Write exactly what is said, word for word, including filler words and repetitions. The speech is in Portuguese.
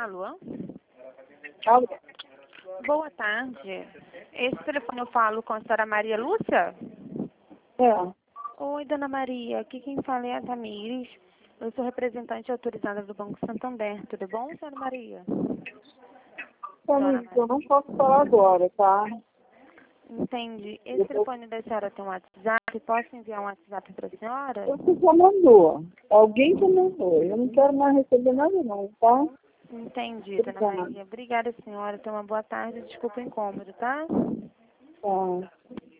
Alô? Alô? Boa tarde. Esse telefone eu falo com a senhora Maria Lúcia? É. Oi, dona Maria. Aqui quem fala é a Tamires. Eu sou representante autorizada do Banco Santander. Tudo bom, senhora Maria? Tamires, eu não posso falar agora, tá? Entendi. Esse telefone da senhora tem um WhatsApp? Posso enviar um WhatsApp para a senhora? Você já mandou. Alguém já mandou. Eu não quero mais receber nada não, tá? Entendi, dona Obrigada. Maria. Obrigada, senhora. Tenha uma boa tarde. Desculpa o incômodo, tá? Tá.